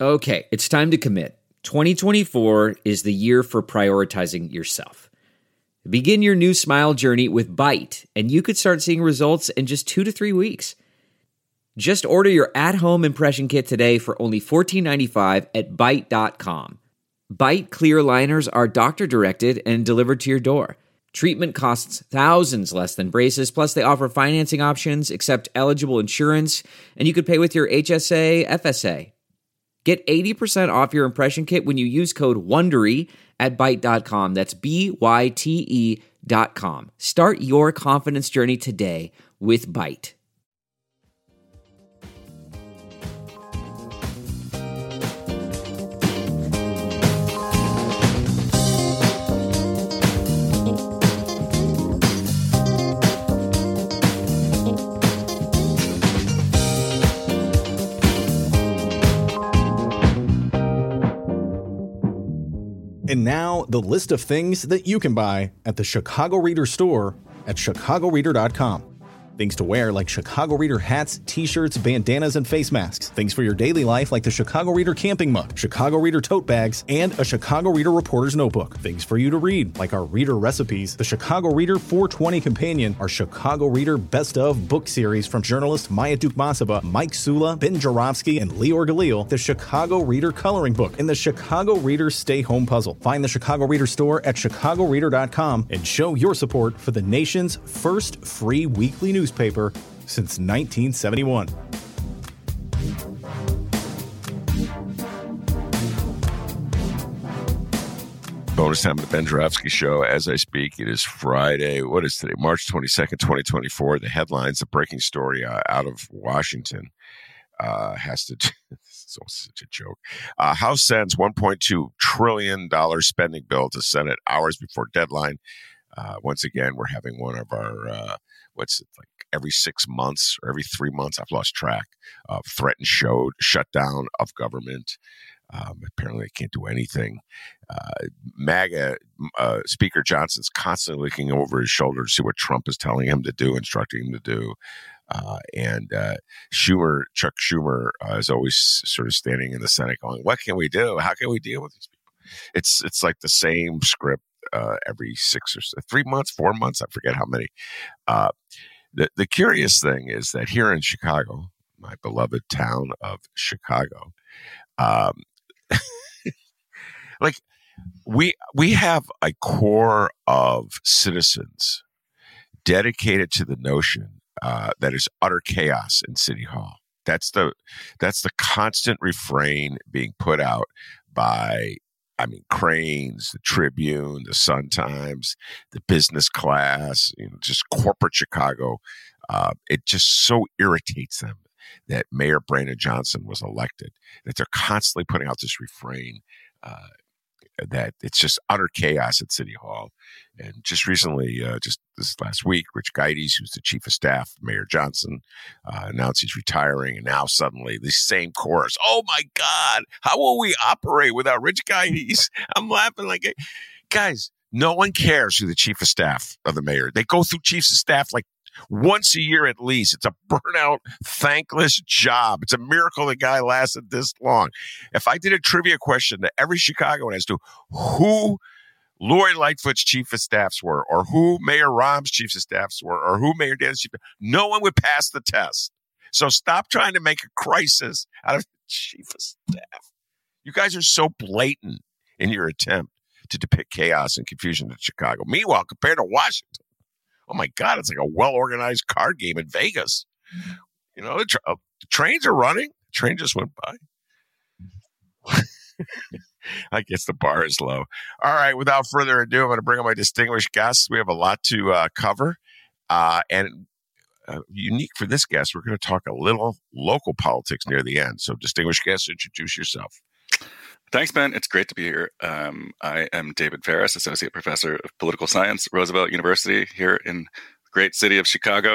Okay, it's time to commit. 2024 is the year for prioritizing yourself. Begin your new smile journey with Byte, and you could start seeing results in just 2 to 3 weeks. Just order your at-home impression kit today for only $14.95 at Byte.com. Byte clear liners are doctor-directed and delivered to your door. Treatment costs thousands less than braces, plus they offer financing options, accept eligible insurance, and you could pay with your HSA, FSA. Get 80% off your impression kit when you use code WONDERY at Byte.com. That's BYTE.com. Start your confidence journey today with Byte. And now, the list of things that you can buy at the Chicago Reader store at chicagoreader.com. Things to wear like Chicago Reader hats, t-shirts, bandanas, and face masks. Things for your daily life like the Chicago Reader camping mug, Chicago Reader tote bags, and a Chicago Reader reporter's notebook. Things for you to read like our Reader recipes, the Chicago Reader 420 Companion, our Chicago Reader Best of book series from journalists Maya Dukmasova, Mike Sula, Ben Jarofsky, and Lior Galil, the Chicago Reader coloring book, and the Chicago Reader Stay Home puzzle. Find the Chicago Reader store at chicagoreader.com and show your support for the nation's first free weekly newspaper since 1971. Bonus time of the Ben Jarofsky Show. As I speak, it is Friday. What is today? March 22nd, 2024. The headlines, the breaking story out of Washington has to... It's such a joke. House sends $1.2 trillion spending bill to Senate hours before deadline. Once again, we're having one of our... every 6 months or every 3 months, I've lost track, of threatened shutdown of government. Apparently they can't do anything. MAGA Speaker Johnson's constantly looking over his shoulder to see what Trump is telling him to do, instructing him to do. And Chuck Schumer is always sort of standing in the Senate going, what can we do? How can we deal with these people? It's like the same script every 3 months, 4 months, I forget how many. The curious thing is that here in Chicago, my beloved town of Chicago, like we have a core of citizens dedicated to the notion that is utter chaos in City Hall. That's the constant refrain being put out by, Crain's, the Tribune, the Sun-Times, the business class, just corporate Chicago. It just so irritates them that Mayor Brandon Johnson was elected, that they're constantly putting out this refrain that it's just utter chaos at City Hall. And just recently, just this last week, Rich Geides, who's the chief of staff, Mayor Johnson, announced he's retiring. And now suddenly the same chorus, oh my God, how will we operate without Rich Geides? I'm laughing like, guys, no one cares who the chief of staff of the mayor. They go through chiefs of staff like once a year at least. It's a burnout, thankless job. It's a miracle the guy lasted this long. If I did a trivia question to every Chicagoan as to who Lori Lightfoot's chief of staffs were, or who Mayor Rahm's chief of staffs were, or who Mayor Dan's chief of staff, no one would pass the test. So stop trying to make a crisis out of the chief of staff. You guys are so blatant in your attempt to depict chaos and confusion in Chicago. Meanwhile, compared to Washington, oh my God, it's like a well-organized card game in Vegas. The trains are running. The train just went by. I guess the bar is low. All right, without further ado, I'm going to bring on my distinguished guests. We have a lot to cover. And unique for this guest, we're going to talk a little local politics near the end. So, distinguished guests, introduce yourself. Thanks, Ben. It's great to be here. I am David Ferris, Associate Professor of Political Science, Roosevelt University, here in the great city of Chicago.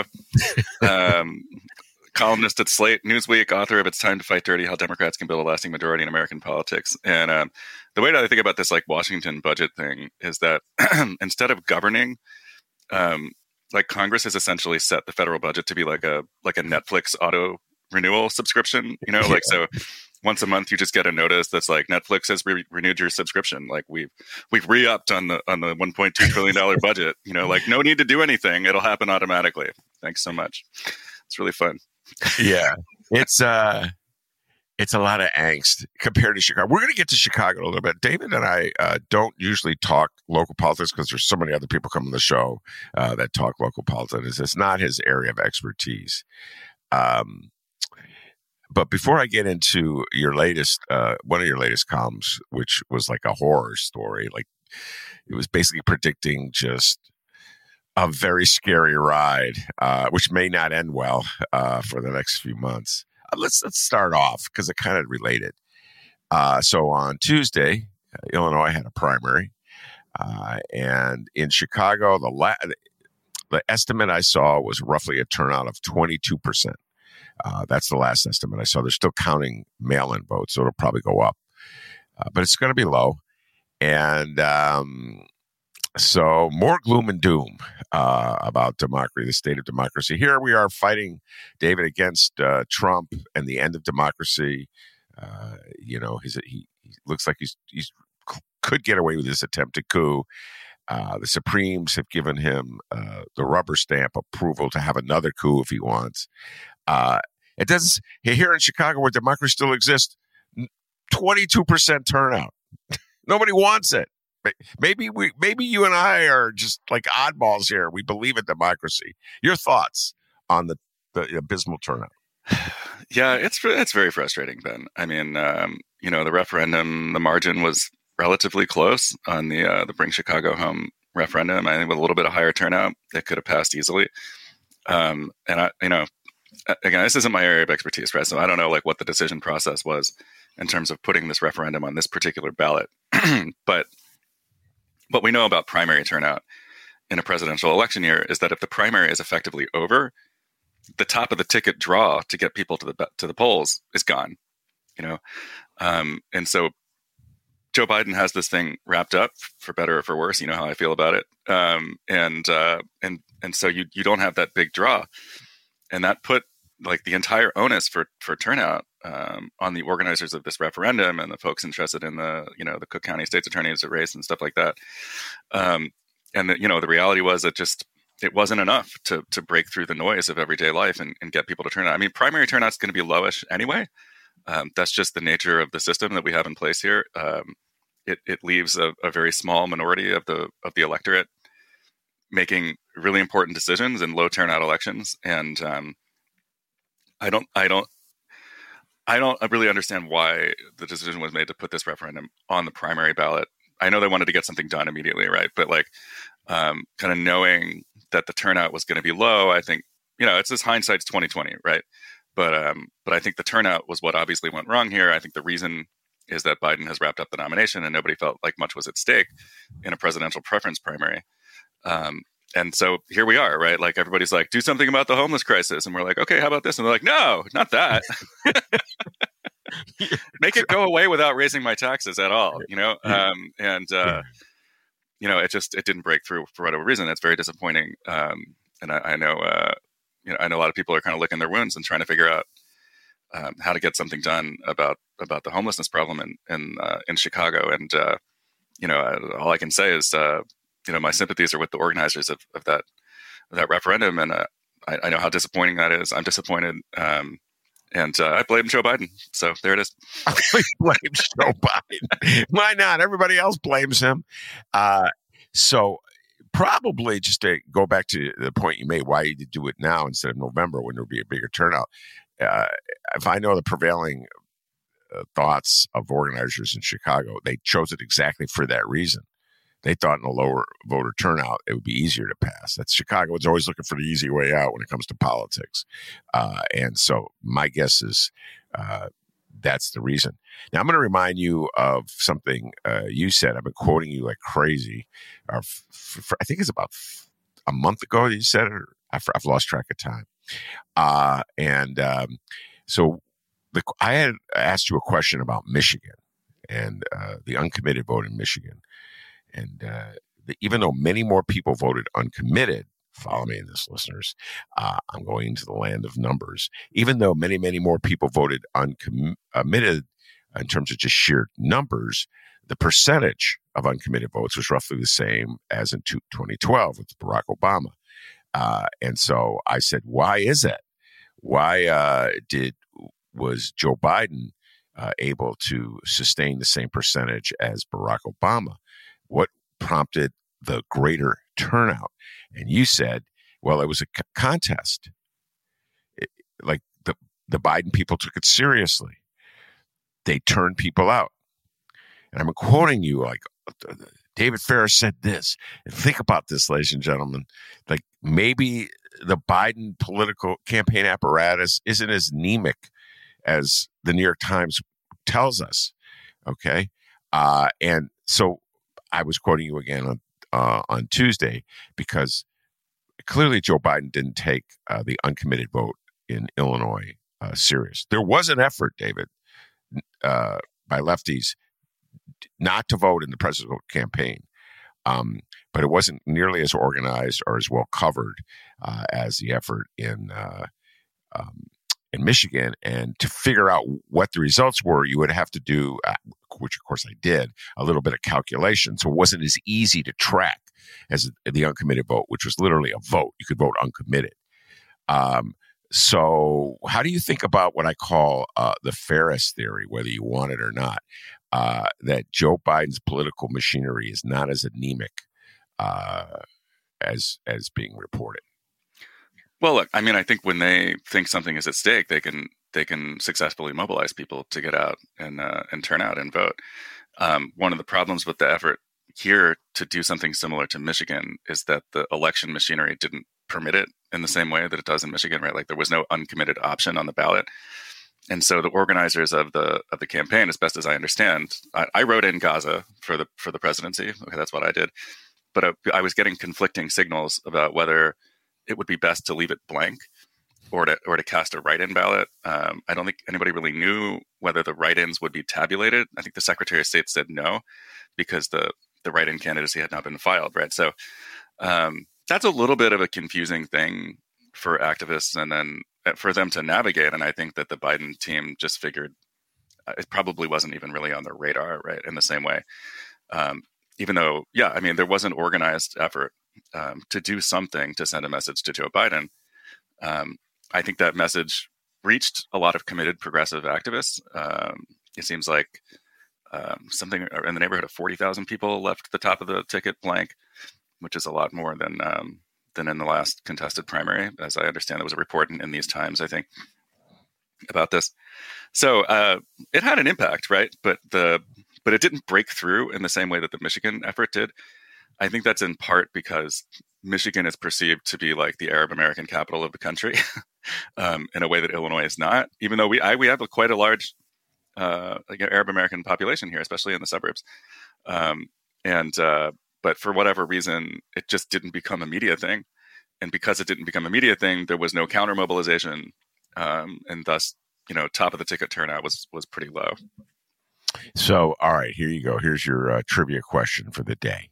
Columnist at Slate, Newsweek, author of It's Time to Fight Dirty, How Democrats Can Build a Lasting Majority in American Politics. And the way that I think about this Washington budget thing is that instead of governing, Congress has essentially set the federal budget to be like a Netflix auto renewal subscription, So once a month you just get a notice that's like Netflix has renewed your subscription. Like we've re-upped on the $1.2 trillion budget. Like no need to do anything. It'll happen automatically. Thanks so much. It's really fun. Yeah, it's a lot of angst compared to Chicago. We're going to get to Chicago a little bit. David and I don't usually talk local politics because there's so many other people come on the show that talk local politics. It's not his area of expertise. But before I get into your latest, one of your latest columns, which was like a horror story, like it was basically predicting just a very scary ride, which may not end well for the next few months. Let's start off because it kind of related. So on Tuesday, Illinois had a primary, and in Chicago, the estimate I saw was roughly a turnout of 22%. That's the last estimate I saw. They're still counting mail-in votes, so it'll probably go up, but it's going to be low. And so more gloom and doom about democracy, the state of democracy. Here we are fighting, David, against Trump and the end of democracy. He looks like he's could get away with this attempted coup. The Supremes have given him the rubber stamp approval to have another coup if he wants. It doesn't here in Chicago where democracy still exists. 22% turnout. Nobody wants it. Maybe you and I are just like oddballs here. We believe in democracy. Your thoughts on the abysmal turnout? Yeah, it's very frustrating, Ben. I mean, the referendum, the margin was relatively close on the Bring Chicago Home referendum. I think with a little bit of higher turnout, it could have passed easily. And again, this isn't my area of expertise, right? So I don't know like what the decision process was in terms of putting this referendum on this particular ballot. But what we know about primary turnout in a presidential election year is that if the primary is effectively over, the top of the ticket draw to get people to the polls is gone. And so Joe Biden has this thing wrapped up, for better or for worse. You know how I feel about it. And so you don't have that big draw, and that put like the entire onus for turnout on the organizers of this referendum and the folks interested in the Cook County State's Attorney's race and stuff like that. And the reality was that it wasn't enough to break through the noise of everyday life and get people to turn out. I mean, primary turnout's going to be lowish anyway. That's just the nature of the system that we have in place here. It leaves a very small minority of the electorate making really important decisions in low turnout elections. And I don't really understand why the decision was made to put this referendum on the primary ballot. I know they wanted to get something done immediately, right? But kind of knowing that the turnout was going to be low, I think, it's this hindsight's 2020, right? But I think the turnout was what obviously went wrong here. I think the reason is that Biden has wrapped up the nomination and nobody felt like much was at stake in a presidential preference primary. And so here we are, right? Like everybody's like, do something about the homeless crisis. And we're like, okay, how about this? And they're like, no, not that. Make it go away without raising my taxes at all, it didn't break through for whatever reason. It's very disappointing. And I know a lot of people are kind of licking their wounds and trying to figure out how to get something done about the homelessness problem in Chicago. And, all I can say is, my sympathies are with the organizers of that referendum. And I know how disappointing that is. I'm disappointed. And I blame Joe Biden. So there it is. Blame Joe Biden. Why not? Everybody else blames him. So probably just to go back to the point you made, why you do it now instead of November when there would be a bigger turnout. If I know the prevailing thoughts of organizers in Chicago, they chose it exactly for that reason. They thought in a lower voter turnout, it would be easier to pass. That's Chicago. It's always looking for the easy way out when it comes to politics. And so my guess is that's the reason. Now, I'm going to remind you of something you said. I've been quoting you like crazy. I think it's about a month ago you said it. I've lost track of time. So I had asked you a question about Michigan and the uncommitted vote in Michigan. And even though many more people voted uncommitted follow me in this, listeners. I'm going into the land of numbers. Even though many, many more people voted uncommitted in terms of just sheer numbers, the percentage of uncommitted votes was roughly the same as in 2012 with Barack Obama. And so I said, why is that? Why was Joe Biden able to sustain the same percentage as Barack Obama? What prompted the greater turnout? And you said, well, it was a contest. Like the Biden people took it seriously. They turned people out. And I'm quoting you, like, David Ferris said this. And think about this, ladies and gentlemen. Like, maybe the Biden political campaign apparatus isn't as anemic as the New York Times tells us. Okay. And so I was quoting you again on Tuesday, because clearly Joe Biden didn't take the uncommitted vote in Illinois serious. There was an effort, David, by lefties not to vote in the presidential campaign. But it wasn't nearly as organized or as well covered as the effort in Michigan. And to figure out what the results were, you would have to do, which of course I did, a little bit of calculation. So it wasn't as easy to track as the uncommitted vote, which was literally a vote. You could vote uncommitted. So how do you think about what I call the Ferris theory, whether you want it or not, that Joe Biden's political machinery is not as anemic as being reported? Well, look, I mean, I think when they think something is at stake, they can successfully mobilize people to get out and turn out and vote. One of the problems with the effort here to do something similar to Michigan is that the election machinery didn't permit it in the same way that it does in Michigan, right? Like there was no uncommitted option on the ballot. And so the organizers of the campaign, as best as I understand, I wrote in Gaza for the presidency. Okay, that's what I did. But I was getting conflicting signals about whether it would be best to leave it blank or to cast a write-in ballot. I don't think anybody really knew whether the write-ins would be tabulated. I think the Secretary of State said no, because the write-in candidacy had not been filed, right? So that's a little bit of a confusing thing for activists and then for them to navigate. And I think that the Biden team just figured it probably wasn't even really on their radar, right? In the same way. Even though, yeah, I mean, there was an organized effort to do something to send a message to Joe Biden. I think that message reached a lot of committed progressive activists. It seems like something in the neighborhood of 40,000 people left the top of the ticket blank, which is a lot more than in the last contested primary. As I understand, there was a report in These Times, I think, about this. So it had an impact, right? But it didn't break through in the same way that the Michigan effort did. I think that's in part because Michigan is perceived to be like the Arab American capital of the country in a way that Illinois is not, even though we have quite a large Arab American population here, especially in the suburbs. But for whatever reason, it just didn't become a media thing. And because it didn't become a media thing, there was no counter mobilization. And thus, top of the ticket turnout was pretty low. So, all right, here you go. Here's your trivia question for the day.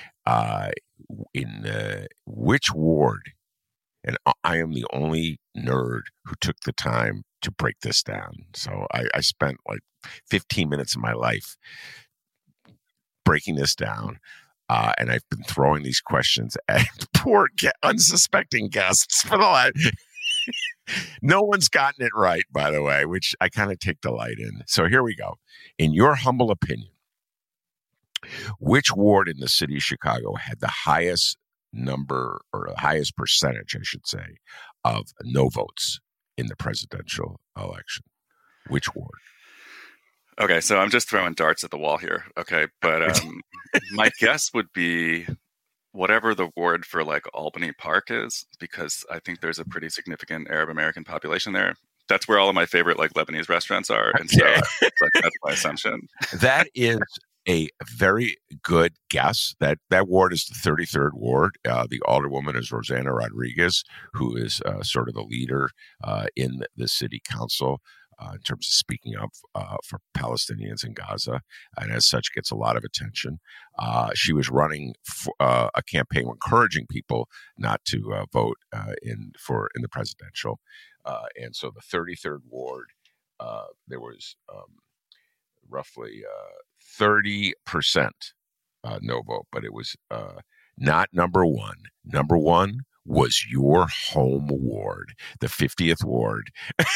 In which ward, and I am the only nerd who took the time to break this down. So I spent like 15 minutes of my life breaking this down. And I've been throwing these questions at poor unsuspecting guests for the last. No one's gotten it right, by the way, which I kind of take delight in. So here we go. In your humble opinion, which ward in the city of Chicago had the highest number, or the highest percentage, I should say, of no votes in the presidential election? Which ward? Okay, so I'm just throwing darts at the wall here. Okay, but my guess would be whatever the ward for like Albany Park is, because I think there's a pretty significant Arab American population there. That's where all of my favorite like Lebanese restaurants are, and so that's my assumption. That is a very good guess. That ward is the 33rd ward. The alderwoman is Rosanna Rodriguez, who is sort of the leader in the city council. in terms of speaking up for Palestinians in Gaza, and as such gets a lot of attention. She was running a campaign encouraging people not to vote in the presidential, and so the 33rd ward, there was roughly 30% no vote, but it was not number one. Number one was your home ward, the 50th ward.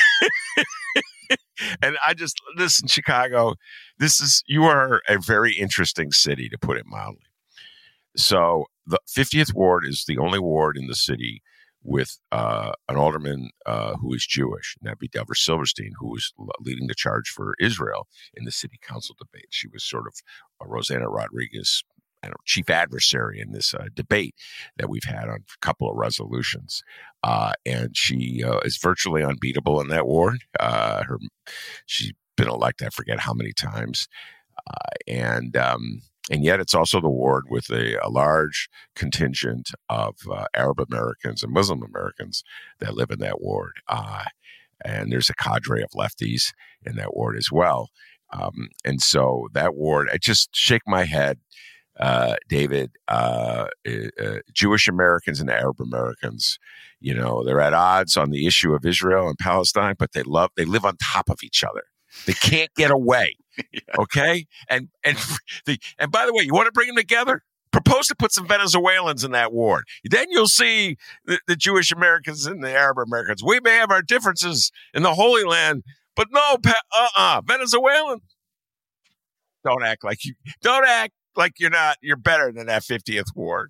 And I just, listen, Chicago, you are a very interesting city, to put it mildly. So the 50th ward is the only ward in the city with an alderman who is Jewish, and that'd be Delver Silverstein, who was leading the charge for Israel in the city council debate. She was sort of Rosanna Rodriguez, chief adversary in this debate that we've had on a couple of resolutions. And she is virtually unbeatable in that ward. She's been elected, I forget how many times. And yet it's also the ward with a large contingent of Arab Americans and Muslim Americans that live in that ward. And there's a cadre of lefties in that ward as well. And so that ward, I just shake my head, David, Jewish Americans and Arab Americans, they're at odds on the issue of Israel and Palestine, but they live on top of each other. They can't get away. Yeah. Okay. And by the way, you want to bring them together? Propose to put some Venezuelans in that ward. Then you'll see the Jewish Americans and the Arab Americans. We may have our differences in the Holy Land, but no, Venezuelan. Don't act like you're better than that 50th ward.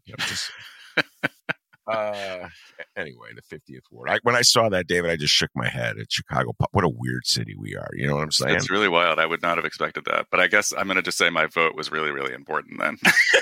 Anyway, the 50th ward. When I saw that, David, I just shook my head at Chicago. What a weird city we are. You know what I'm saying? It's really wild. I would not have expected that. But I guess I'm going to just say my vote was really, really important then.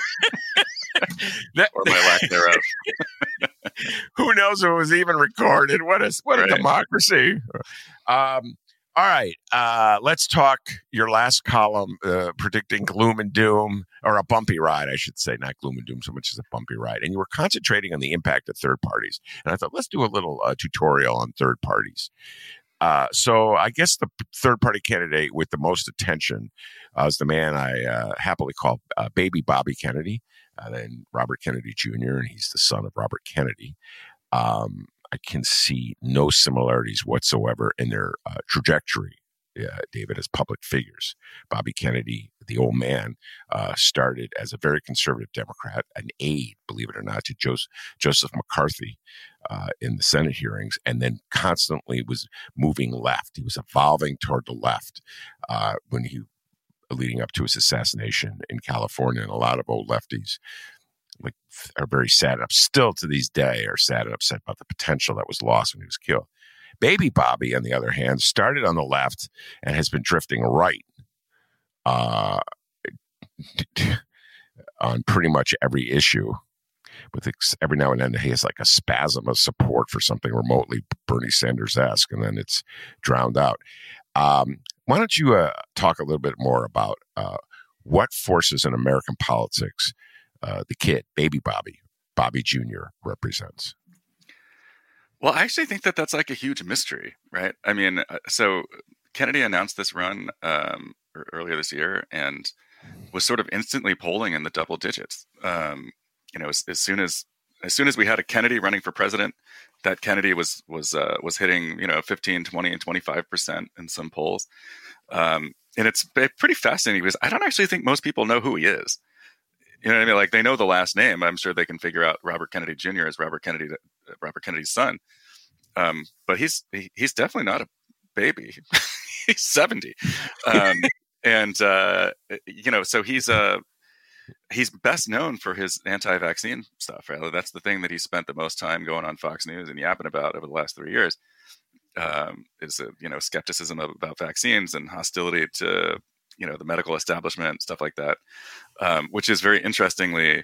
Or my lack thereof. Who knows if it was even recorded? What a democracy. All right, let's talk your last column, predicting gloom and doom, or a bumpy ride, I should say, not gloom and doom so much as a bumpy ride. And you were concentrating on the impact of third parties. And I thought, let's do a little tutorial on third parties. So I guess the third party candidate with the most attention is the man I happily call Baby Bobby Kennedy, then Robert Kennedy Jr., and he's the son of Robert Kennedy. I can see no similarities whatsoever in their trajectory, David, as public figures. Bobby Kennedy, the old man, started as a very conservative Democrat, an aide, believe it or not, to Joseph McCarthy in the Senate hearings, and then constantly was moving left. He was evolving toward the left leading up to his assassination in California, and a lot of old lefties are very sad, and still to these day are sad and upset about the potential that was lost when he was killed. Baby Bobby, on the other hand, started on the left and has been drifting right on pretty much every issue. Every now and then he has like a spasm of support for something remotely Bernie Sanders-esque, and then it's drowned out. Why don't you talk a little bit more about what forces in American politics the kid, Baby Bobby Jr., represents? Well, I actually think that's like a huge mystery, right? I mean, so Kennedy announced this run earlier this year and was sort of instantly polling in the double digits. As soon as we had a Kennedy running for president, that Kennedy was hitting 15, 20, and 25% in some polls, and it's pretty fascinating because I don't actually think most people know who he is. You know what I mean? Like, they know the last name. I'm sure they can figure out Robert Kennedy Jr. as Robert Kennedy's son. But he's definitely not a baby. He's 70. So he's best known for his anti-vaccine stuff, right? That's the thing that he spent the most time going on Fox News and yapping about over the last 3 years, is skepticism about vaccines and hostility to the medical establishment, stuff like that, which is very interestingly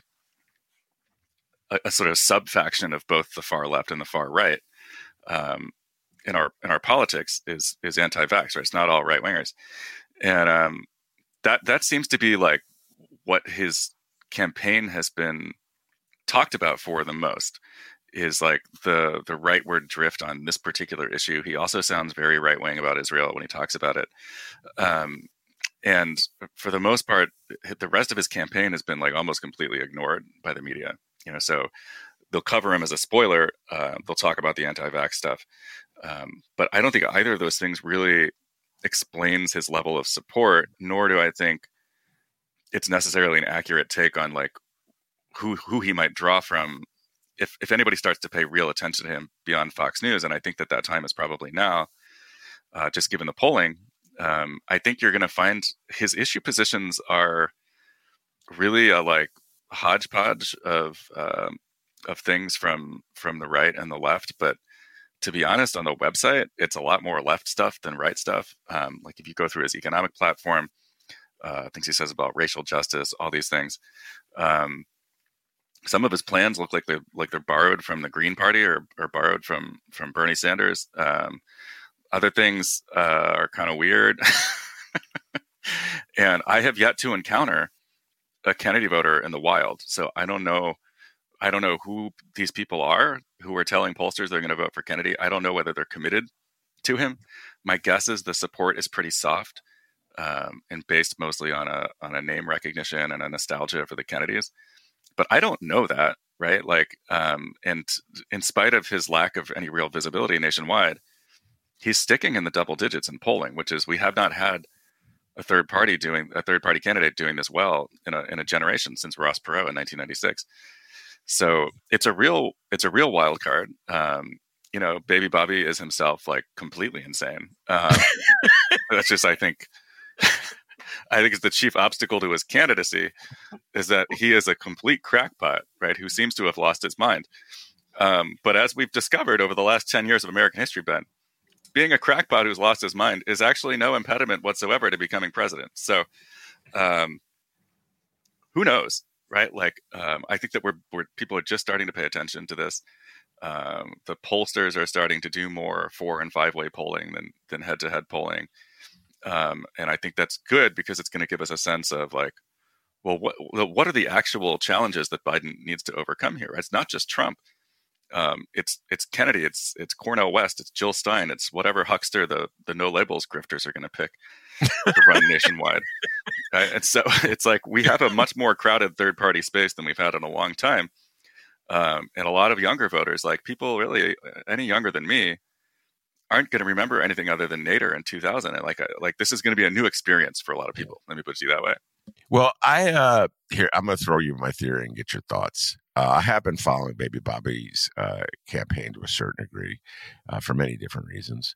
a sort of sub-faction of both the far left and the far right in our politics is anti-vax, right? It's not all right-wingers. And that seems to be like what his campaign has been talked about for the most, is like the rightward drift on this particular issue. He also sounds very right wing about Israel when he talks about it. And for the most part, the rest of his campaign has been like almost completely ignored by the media. So they'll cover him as a spoiler. They'll talk about the anti-vax stuff. But I don't think either of those things really explains his level of support, nor do I think it's necessarily an accurate take on like who he might draw from if anybody starts to pay real attention to him beyond Fox News. And I think that time is probably now, just given the polling. I think you're going to find his issue positions are really a like hodgepodge of things from the right and the left. But to be honest, on the website, it's a lot more left stuff than right stuff. Like if you go through his economic platform, things he says about racial justice, all these things. Some of his plans look like they're borrowed from the Green Party or borrowed from Bernie Sanders. Other things are kind of weird. And I have yet to encounter a Kennedy voter in the wild. So I don't know who these people are who are telling pollsters they're going to vote for Kennedy. I don't know whether they're committed to him. My guess is the support is pretty soft and based mostly on a name recognition and a nostalgia for the Kennedys. But I don't know that, right? Like, and in spite of his lack of any real visibility nationwide, he's sticking in the double digits in polling, which is we have not had a third party candidate doing this well in a generation since Ross Perot in 1996. So it's a real wild card. Baby Bobby is himself like completely insane. That's just, I think it's the chief obstacle to his candidacy is that he is a complete crackpot, right? Who seems to have lost his mind. But as we've discovered over the last 10 years of American history, Ben, being a crackpot who's lost his mind is actually no impediment whatsoever to becoming president. So, who knows, right? Like, I think that people are just starting to pay attention to this. The pollsters are starting to do more 4- and 5-way polling than head-to-head polling. And I think that's good because it's going to give us a sense of like, well, what are the actual challenges that Biden needs to overcome here? It's not just Trump. It's Kennedy, it's Cornel West, it's Jill Stein, it's whatever huckster the no labels grifters are going to pick to run nationwide. Right? And so it's like we have a much more crowded third party space than we've had in a long time. And a lot of younger voters, like people really any younger than me, aren't going to remember anything other than Nader in 2000. And like this is going to be a new experience for a lot of people. Let me put it that way. Well, I'm going to throw you my theory and get your thoughts. I have been following Baby Bobby's campaign to a certain degree for many different reasons.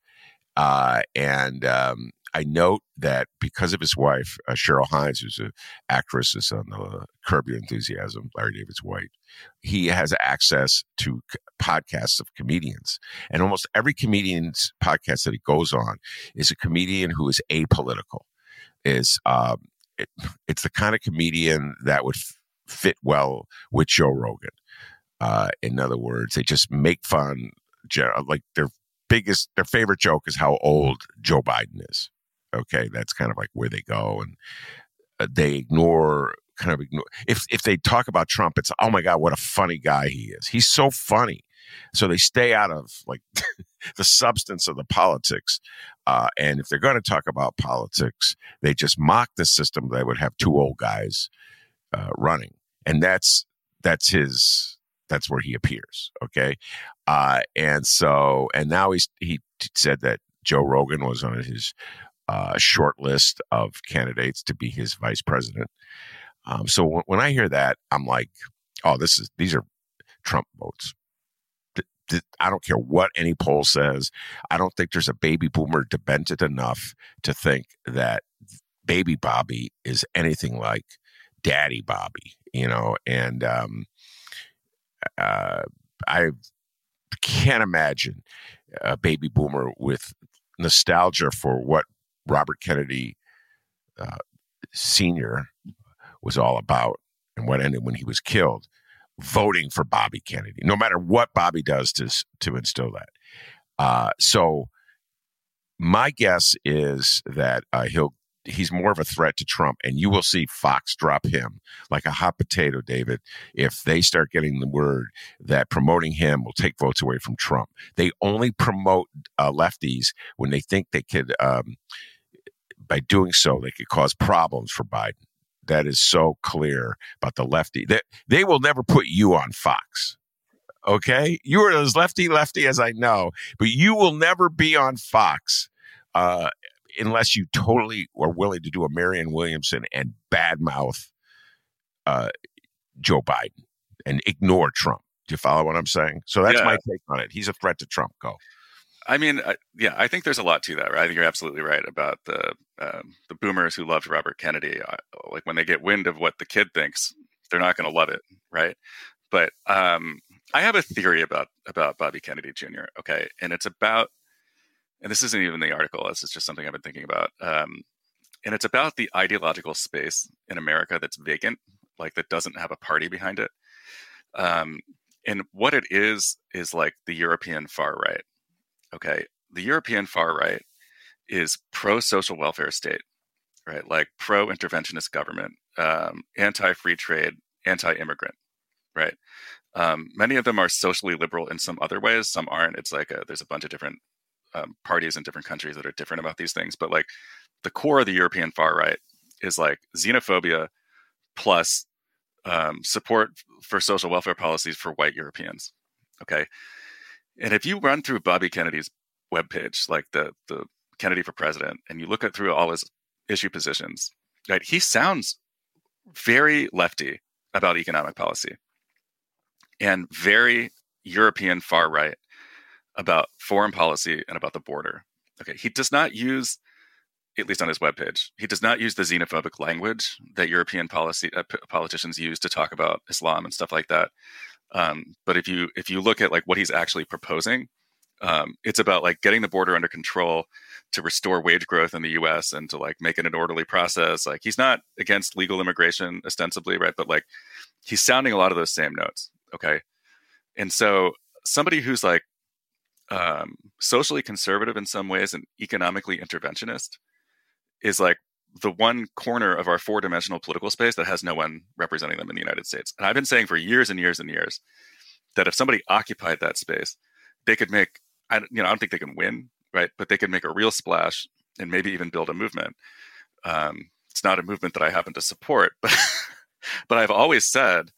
And I note that because of his wife, Cheryl Hines, who's an actress, is on the Curb Your Enthusiasm, Larry David's wife, he has access to podcasts of comedians. And almost every comedian's podcast that he goes on is a comedian who is apolitical. It's the kind of comedian that would fit well with Joe Rogan. In other words, they just make fun. Like their favorite joke is how old Joe Biden is. Okay, that's kind of like where they go, and they ignore. If they talk about Trump, it's, oh my God, what a funny guy he is. He's so funny. So they stay out of like the substance of the politics. And if they're going to talk about politics, they just mock the system. They would have two old guys running. And that's where he appears. Okay. And now he said that Joe Rogan was on his short list of candidates to be his vice president. So when I hear that, I'm like, oh, these are Trump votes. I don't care what any poll says. I don't think there's a baby boomer demented enough to think that Baby Bobby is anything like Daddy Bobby, and I can't imagine a baby boomer with nostalgia for what Robert Kennedy Sr. was all about and what ended when he was killed, voting for Bobby Kennedy, no matter what Bobby does to instill that. So my guess is that he's more of a threat to Trump, and you will see Fox drop him like a hot potato, David, if they start getting the word that promoting him will take votes away from Trump. They only promote lefties when they think they could, by doing so, they could cause problems for Biden. That is so clear about the lefty. They will never put you on Fox. Okay? You are as lefty as I know, but you will never be on Fox unless you totally are willing to do a Marianne Williamson and badmouth Joe Biden and ignore Trump. Do you follow what I'm saying? So that's my take on it. He's a threat to Trump. Go. I mean, I think there's a lot to that, right? I think you're absolutely right about the boomers who loved Robert Kennedy. Like when they get wind of what the kid thinks, they're not going to love it, right? But I have a theory about Bobby Kennedy Jr. Okay, and it's about, and this isn't even the article. This is just something I've been thinking about, and it's about the ideological space in America that's vacant, like that doesn't have a party behind it. And what it is like the European far right. Okay, the European far right is pro-social welfare state, right? Like pro-interventionist government, anti-free trade, anti-immigrant, right? Many of them are socially liberal in some other ways. Some aren't. It's like there's a bunch of different parties in different countries that are different about these things. But like the core of the European far right is like xenophobia plus support for social welfare policies for white Europeans. Okay. And if you run through Bobby Kennedy's webpage, like the Kennedy for President, and you look at through all his issue positions, right, he sounds very lefty about economic policy and very European far right about foreign policy and about the border. Okay, he does not use, at least on his webpage, he does not use the xenophobic language that European politicians use to talk about Islam and stuff like that. But if you look at like what he's actually proposing, it's about like getting the border under control to restore wage growth in the U.S. and to like make it an orderly process. Like he's not against legal immigration ostensibly, right? But like he's sounding a lot of those same notes. Okay, and so somebody who's like socially conservative in some ways and economically interventionist is like the one corner of our four-dimensional political space that has no one representing them in the United States. And I've been saying for years and years and years that if somebody occupied that space, they could make, I don't think they can win, right? But they could make a real splash and maybe even build a movement. It's not a movement that I happen to support, but but I've always said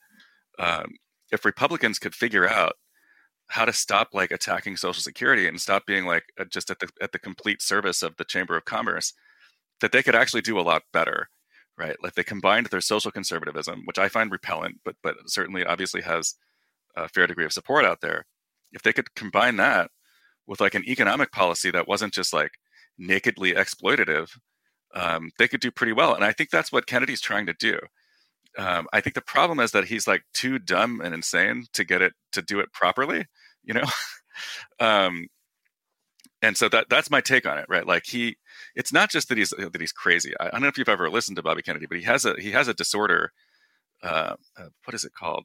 if Republicans could figure out how to stop like attacking Social Security and stop being like just at the complete service of the Chamber of Commerce, that they could actually do a lot better, right? Like they combined their social conservatism, which I find repellent, but certainly obviously has a fair degree of support out there. If they could combine that with like an economic policy that wasn't just like nakedly exploitative, they could do pretty well. And I think that's what Kennedy's trying to do. I think the problem is that he's like too dumb and insane to do it properly, you know? And so that's my take on it, right? Like it's not just that he's crazy. I don't know if you've ever listened to Bobby Kennedy, but he has a disorder. What is it called?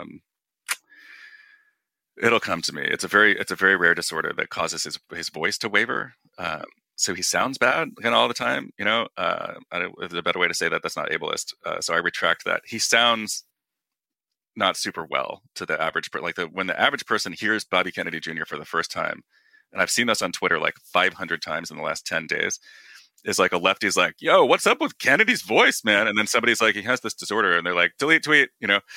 It'll come to me. It's a very rare disorder that causes his voice to waver. So he sounds bad all the time, you know. There's a better way to say that. That's not ableist. So I retract that. He sounds not super well to the average person. When the average person hears Bobby Kennedy Jr. for the first time, and I've seen this on Twitter like 500 times in the last 10 days, is like a lefty's like, yo, what's up with Kennedy's voice, man? And then somebody's like, he has this disorder. And they're like, delete tweet, you know.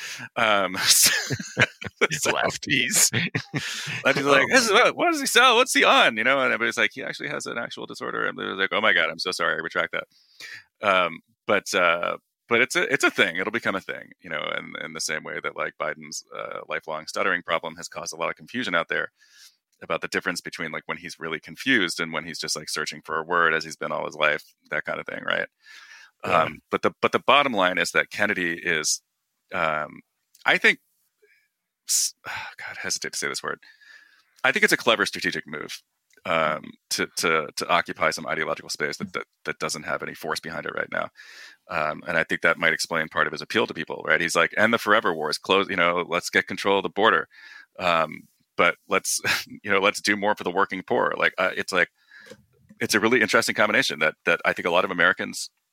Lefties. Lefty's like, what does he sell? What's he on? You know, and everybody's like, he actually has an actual disorder. And they're like, oh my God, I'm so sorry. I retract that. But it's a thing. It'll become a thing, you know, and in the same way that like Biden's lifelong stuttering problem has caused a lot of confusion out there about the difference between like when he's really confused and when he's just like searching for a word as he's been all his life, that kind of thing, right? Yeah. But the bottom line is that Kennedy is, I think, God, I hesitate to say this word. I think it's a clever strategic move to occupy some ideological space that doesn't have any force behind it right now. And I think that might explain part of his appeal to people, right? He's like, end the forever wars, close, you know, let's get control of the border. But let's do more for the working poor. Like it's a really interesting combination that I think a lot of Americans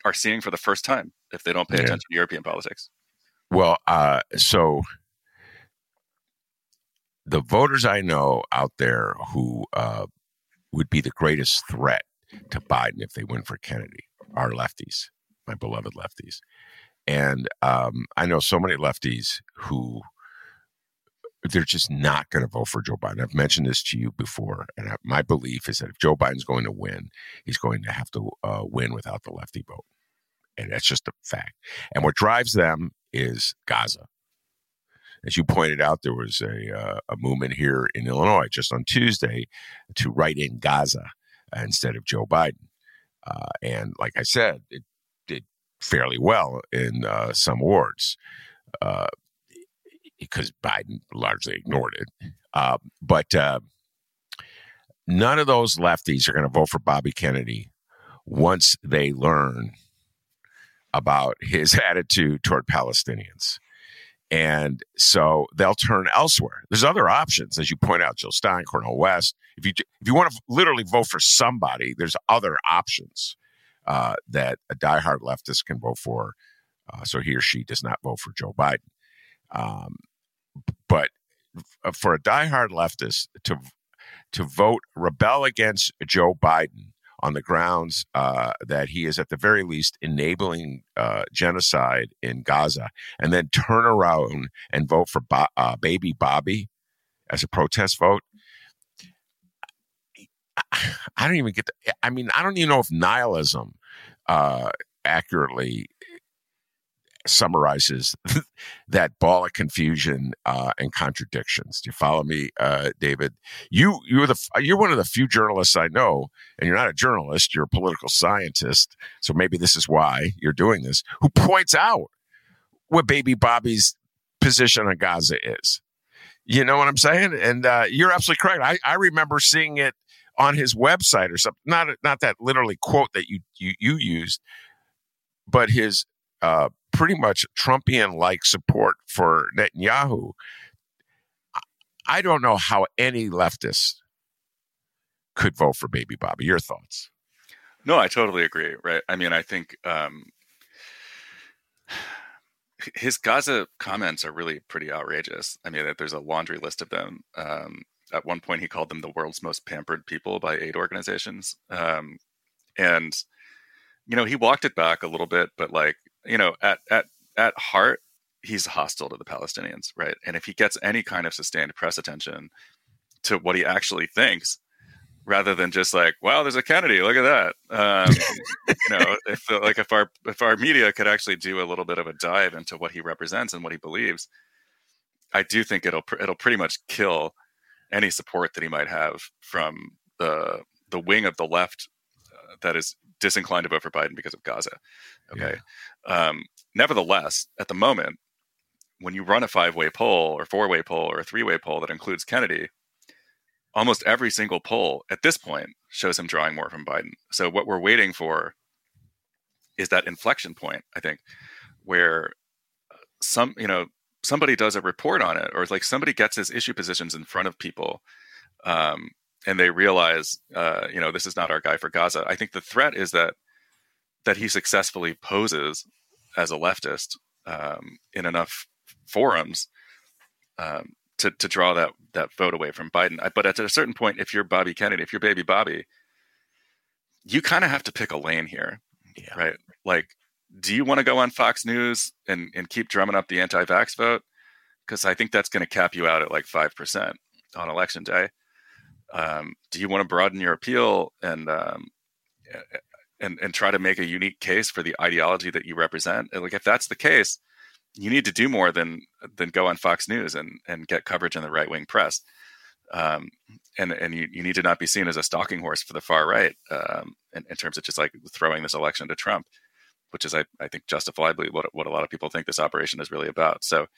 are seeing for the first time if they don't pay attention to European politics. Well, so the voters I know out there who would be the greatest threat to Biden if they win for Kennedy are lefties, my beloved lefties. And I know so many lefties who they're just not going to vote for Joe Biden. I've mentioned this to you before, and my belief is that if Joe Biden's going to win, he's going to have to win without the lefty vote. And that's just a fact. And what drives them is Gaza. As you pointed out, there was a movement here in Illinois just on Tuesday to write in Gaza instead of Joe Biden. And like I said, it did fairly well in some wards because Biden largely ignored it. But none of those lefties are going to vote for Bobby Kennedy once they learn about his attitude toward Palestinians. And so they'll turn elsewhere. There's other options, as you point out, Jill Stein, Cornel West. If you want to literally vote for somebody, there's other options that a diehard leftist can vote for, so he or she does not vote for Joe Biden. But for a diehard leftist to vote, rebel against Joe Biden on the grounds that he is at the very least enabling genocide in Gaza, and then turn around and vote for baby Bobby as a protest vote. I don't even get I don't even know if nihilism accurately summarizes that ball of confusion and contradictions. Do you follow me, David? You're one of the few journalists I know, and you're not a journalist, you're a political scientist, so maybe this is why you're doing this, who points out what baby Bobby's position on Gaza is. You know what I'm saying? And you're absolutely correct. I remember seeing it on his website or something, not that literally quote that you used, but his pretty much Trumpian-like support for Netanyahu. I don't know how any leftist could vote for baby Bobby. Your thoughts? No, I totally agree. Right. I think his Gaza comments are really pretty outrageous. There's a laundry list of them. At one point, he called them the world's most pampered people by aid organizations. And he walked it back a little bit, but at heart, he's hostile to the Palestinians, right? And if he gets any kind of sustained press attention to what he actually thinks, rather than just wow, there's a Kennedy, look at that. If our media could actually do a little bit of a dive into what he represents and what he believes, I do think it'll pretty much kill any support that he might have from the wing of the left that is disinclined to vote for Biden because of Gaza. Okay. Yeah. Nevertheless, at the moment, when you run a 5-way poll or 4-way poll or a 3-way poll that includes Kennedy, almost every single poll at this point shows him drawing more from Biden. So what we're waiting for is that inflection point, I think, where somebody does a report on it, or somebody gets his issue positions in front of people, and they realize, this is not our guy for Gaza. I think the threat is that he successfully poses as a leftist in enough forums to draw that vote away from Biden. But at a certain point, if you're Bobby Kennedy, if you're baby Bobby, you kind of have to pick a lane here, right? Do you want to go on Fox News and keep drumming up the anti-vax vote? Because I think that's going to cap you out at 5% on election day. Do you want to broaden your appeal and try to make a unique case for the ideology that you represent? If that's the case, you need to do more than go on Fox News and get coverage in the right-wing press. And you need to not be seen as a stalking horse for the far right in terms of just throwing this election to Trump, which is, I think, justifiably what a lot of people think this operation is really about. So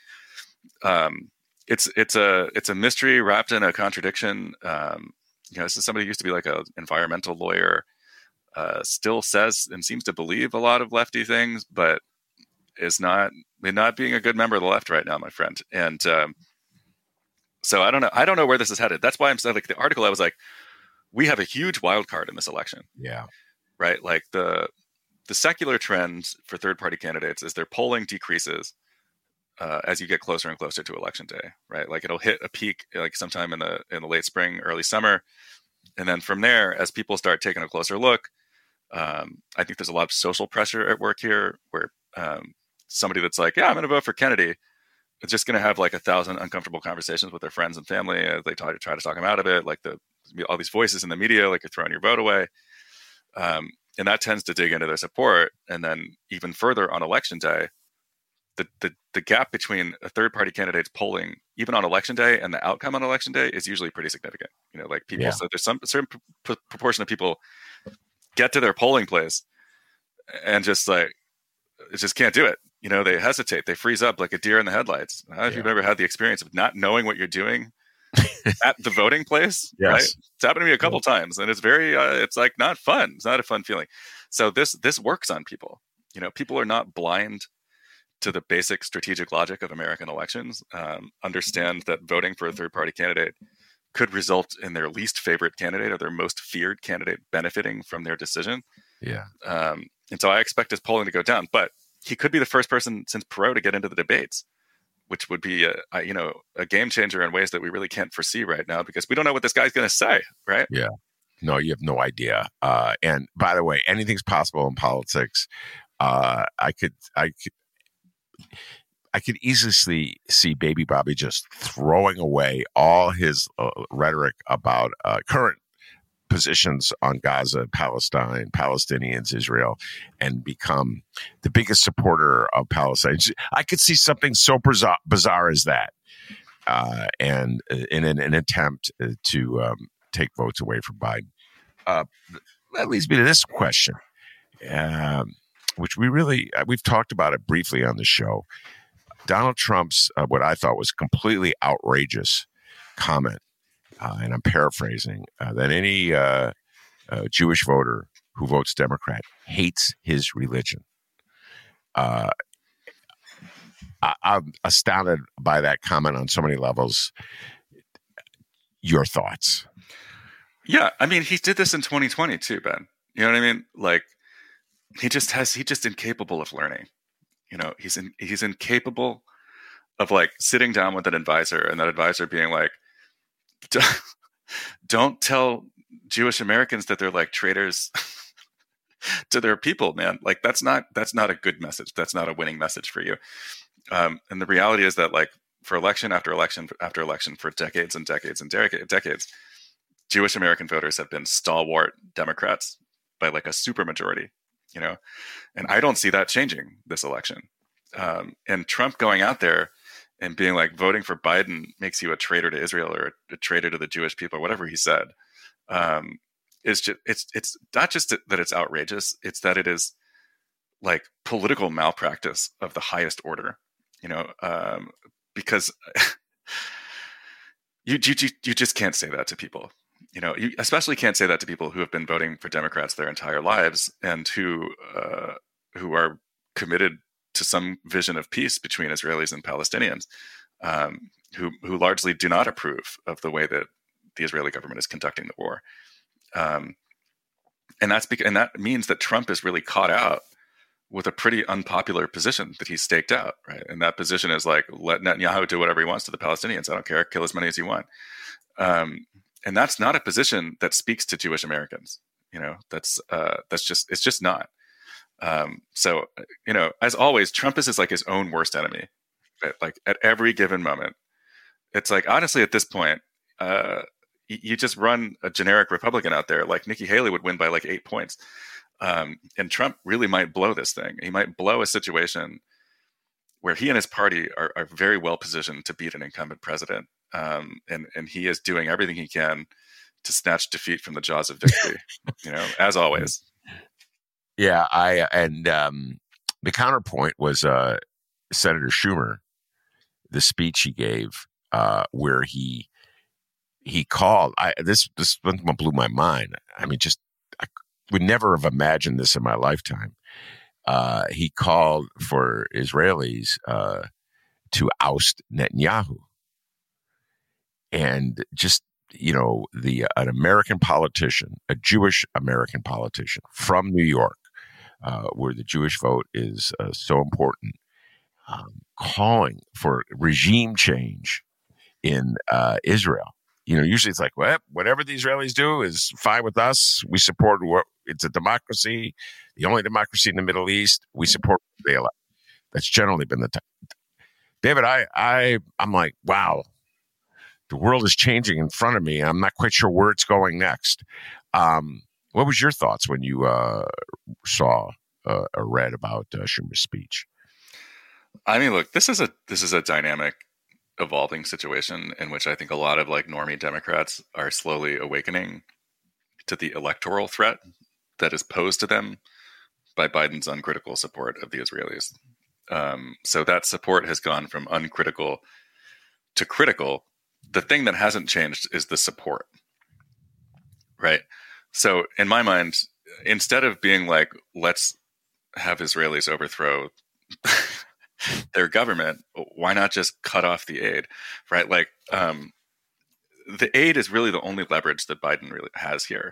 it's a mystery wrapped in a contradiction. This is somebody who used to be an environmental lawyer, still says and seems to believe a lot of lefty things, but is not being a good member of the left right now, my friend. And so I don't know where this is headed. That's why I'm saying, the article, I was we have a huge wild card in this election. Yeah. Right. the secular trend for third-party candidates is their polling decreases as you get closer and closer to election day, right? Like it'll hit a peak like sometime in the late spring, early summer, and then from there, as people start taking a closer look, I think there's a lot of social pressure at work here, where somebody that's like, yeah, I'm going to vote for Kennedy, is just going to have like 1,000 uncomfortable conversations with their friends and family as they try to talk them out of it. Like all these voices in the media, like you're throwing your vote away. And that tends to dig into their support. And then even further on election day, the gap between a third party candidate's polling, even on election day, and the outcome on election day is usually pretty significant. You know, like people, so there's some certain proportion of people get to their polling place and just can't do it. You know, they hesitate, they freeze up like a deer in the headlights. If you've ever had the experience of not knowing what you're doing at the voting place, right? It's happened to me a couple times, and it's very, it's like not fun. It's not a fun feeling. So this works on people. You know, people are not blind to the basic strategic logic of American elections. Understand that voting for a third-party candidate could result in their least favorite candidate or their most feared candidate benefiting from their decision. Yeah. And so I expect his polling to go down, but he could be the first person since Perot to get into the debates, which would be a game changer in ways that we really can't foresee right now, because we don't know what this guy's going to say, right? Yeah. No, you have no idea. And by the way, anything's possible in politics. I could easily see Baby Bobby just throwing away all his rhetoric about current positions on Gaza, Palestine, Palestinians, Israel, and become the biggest supporter of Palestine. I could see something so bizarre as that, and in an attempt to take votes away from Biden. That leads me to this question, which we've talked about it briefly on the show. Donald Trump's what I thought was completely outrageous comment, and I'm paraphrasing, that any Jewish voter who votes Democrat hates his religion. I'm astounded by that comment on so many levels. Your thoughts? Yeah, I mean, he did this in 2020 too, Ben. You know what I mean? Like, he's just incapable of learning. You know, he's incapable of like sitting down with an advisor and that advisor being like, don't tell Jewish Americans that they're like traitors to their people, man. Like that's not a good message. That's not a winning message for you. And the reality is that like for election after election after election for decades and decades and decades, Jewish American voters have been stalwart Democrats by like a supermajority, you know, and I don't see that changing this election. And Trump going out there and being like, voting for Biden makes you a traitor to Israel or a traitor to the Jewish people, or whatever he said, is just, it's not just that it's outrageous, it's that it is like political malpractice of the highest order, you know, because you just can't say that to people. You know, you especially can't say that to people who have been voting for Democrats their entire lives and who are committed to some vision of peace between Israelis and Palestinians, who largely do not approve of the way that the Israeli government is conducting the war. And that means that Trump is really caught out with a pretty unpopular position that he's staked out, right? And that position is like, let Netanyahu do whatever he wants to the Palestinians. I don't care. Kill as many as you want. And that's not a position that speaks to Jewish Americans. You know, it's just not. So, you know, as always, Trump is like his own worst enemy, right? Like at every given moment. It's like, honestly, at this point, you just run a generic Republican out there, like Nikki Haley would win by like 8 points. And Trump really might blow this thing. He might blow a situation where he and his party are very well positioned to beat an incumbent president. And he is doing everything he can to snatch defeat from the jaws of victory, you know, as always. Yeah, the counterpoint was Senator Schumer, the speech he gave, where he called. This one blew my mind. I mean, I would never have imagined this in my lifetime. He called for Israelis to oust Netanyahu, and just, you know, an American politician, a Jewish American politician from New York, where the Jewish vote is so important, calling for regime change in Israel. Usually it's like, well, whatever the Israelis do is fine with us. We support it's a democracy, the only democracy in the Middle East. We support what they elect. That's generally been the time. David, I'm like, wow, the world is changing in front of me. I'm not quite sure where it's going next. What was your thoughts when you saw or read about Schumer's speech? I mean, look, this is a dynamic, evolving situation in which I think a lot of like normie Democrats are slowly awakening to the electoral threat that is posed to them by Biden's uncritical support of the Israelis. So that support has gone from uncritical to critical. The thing that hasn't changed is the support, right? So in my mind, instead of being like, let's have Israelis overthrow their government, why not just cut off the aid, right? Like, the aid is really the only leverage that Biden really has here,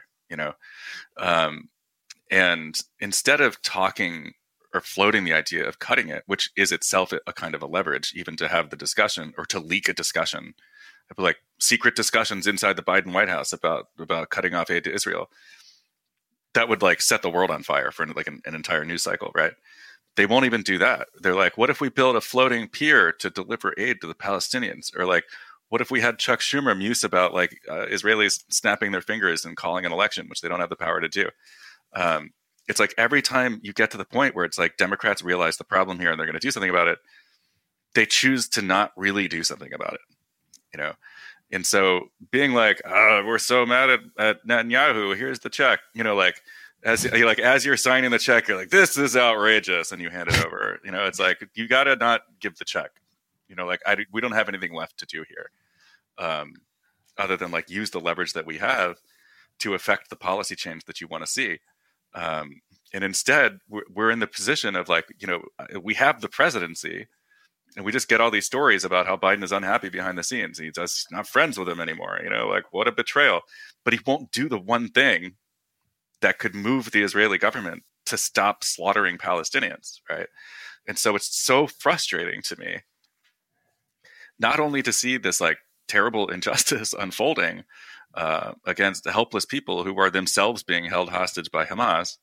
and instead of talking or floating the idea of cutting it, which is itself a kind of a leverage, even to have the discussion or to leak a discussion, like secret discussions inside the Biden White House about cutting off aid to Israel, that would like set the world on fire for like an entire news cycle, right? They won't even do that. They're like, what if we build a floating pier to deliver aid to the Palestinians? Or like, what if we had Chuck Schumer muse about like Israelis snapping their fingers and calling an election, which they don't have the power to do? It's like every time you get to the point where it's like Democrats realize the problem here and they're going to do something about it, they choose to not really do something about it, And so being like, oh, we're so mad at Netanyahu, here's the check, as you're signing the check, you're like, this is outrageous, and you hand it over. It's like, you got to not give the check. We don't have anything left to do here, other than like use the leverage that we have to affect the policy change that you want to see. And instead, we're in the position of like, we have the presidency, and we just get all these stories about how Biden is unhappy behind the scenes. He's just not friends with him anymore. Like, what a betrayal. But he won't do the one thing that could move the Israeli government to stop slaughtering Palestinians, right? And so it's so frustrating to me, not only to see this like terrible injustice unfolding against the helpless people who are themselves being held hostage by Hamas.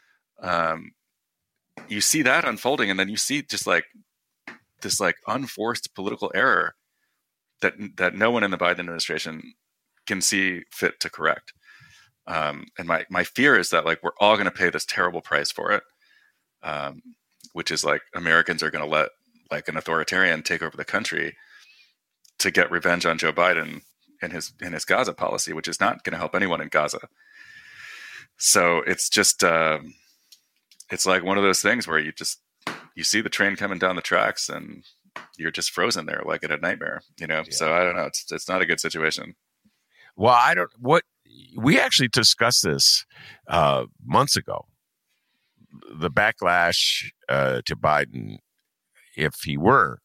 You see that unfolding, and then you see just like this like unforced political error that no one in the Biden administration can see fit to correct. And my fear is that like we're all going to pay this terrible price for it, which is like Americans are going to let like an authoritarian take over the country to get revenge on Joe Biden and his Gaza policy, which is not going to help anyone in Gaza. So it's just it's like one of those things where you see the train coming down the tracks and you're just frozen there like in a nightmare, Yeah. So I don't know. It's not a good situation. Well, we actually discussed this months ago. The backlash to Biden, if he were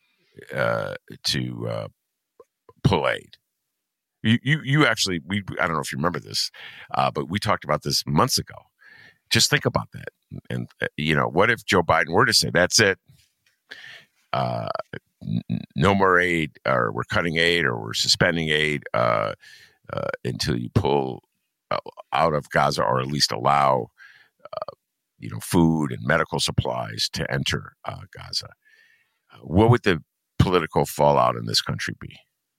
to pull aid. You actually, I don't know if you remember this, but we talked about this months ago. Just think about that. And, what if Joe Biden were to say, that's it, no more aid, or we're cutting aid, or we're suspending aid until you pull out of Gaza, or at least allow, food and medical supplies to enter Gaza. What would the political fallout in this country be?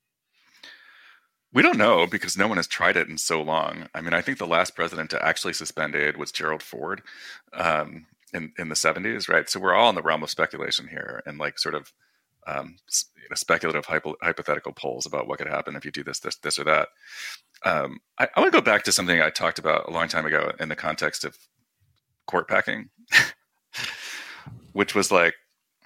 We don't know, because no one has tried it in so long. I mean, I think the last president to actually suspend aid was Gerald Ford in the 70s, right? So we're all in the realm of speculation here, and like sort of speculative hypothetical polls about what could happen if you do this or that. I want to go back to something I talked about a long time ago in the context of court packing, which was like,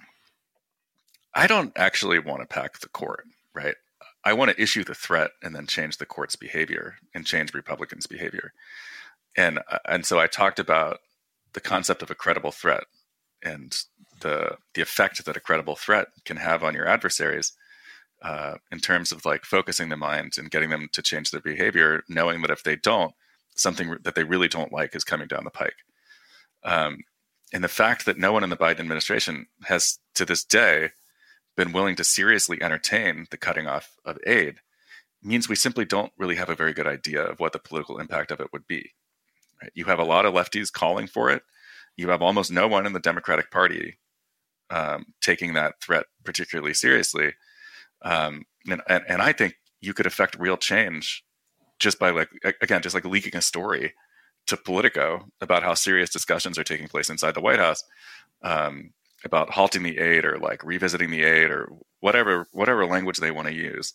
I don't actually want to pack the court, right? I want to issue the threat and then change the court's behavior and change Republicans' behavior. And so I talked about the concept of a credible threat and the effect that a credible threat can have on your adversaries in terms of like focusing the mind and getting them to change their behavior, knowing that if they don't, something that they really don't like is coming down the pike. And the fact that no one in the Biden administration has, to this day, been willing to seriously entertain the cutting off of aid means we simply don't really have a very good idea of what the political impact of it would be. Right? You have a lot of lefties calling for it. You have almost no one in the Democratic Party taking that threat particularly seriously. And I think you could affect real change just by just leaking a story to Politico about how serious discussions are taking place inside the White House about halting the aid or like revisiting the aid or whatever language they want to use.